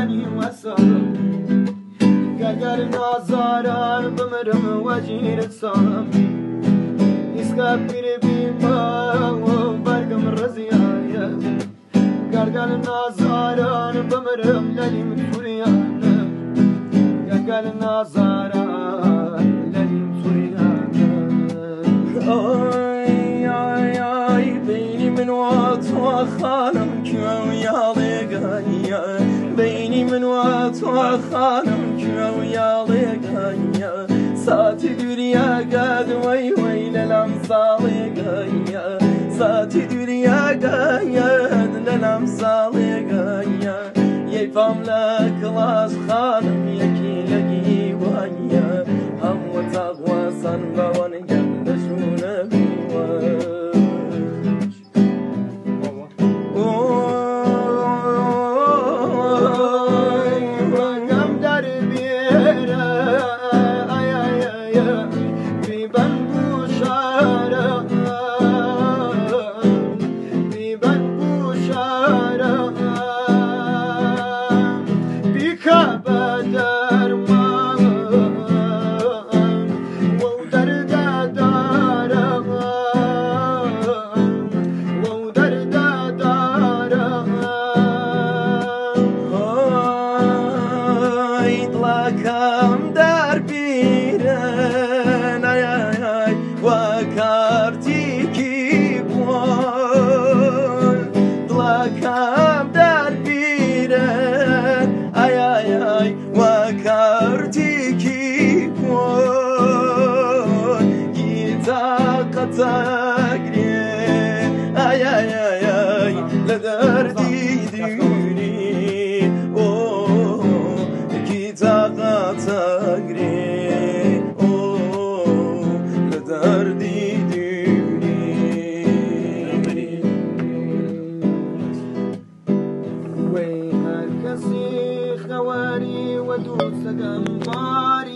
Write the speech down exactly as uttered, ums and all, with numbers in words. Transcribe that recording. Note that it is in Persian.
لاني وسام قال نازاران بمرم وجيرة سامي إسكابير بيما وبرقم الرزيايا قال نازاران بمرم لاني متفريانا قال نازاران لاني متفريانا آي آي آي بيني من وقت وخانم كيو ياليقايا بيني من وقت وخانم كيو ياليقايا ساتي دنيا قاد وي وي للامثاليقايا ساتي دنيا قاد للامثاليقايا يفهم لك لاس خانم يكي لقي وهيا هم وتغوى صنبا ونقلشون بواج رقم دربيرا اي اي اي في بنبوشارة في بنبوشارة بك بدر ما ودرد دارا ودرد دارا يطلعكم دربيرن اي اي اي وكارتيكي بوان طلعكم دربيرن اي اي اي وكارتيكي بوان يتاقى تقرين اي اي اي اي لدردي دوني تقري أوه لدردي دوني وين هالكسي خواري ودوس قنباري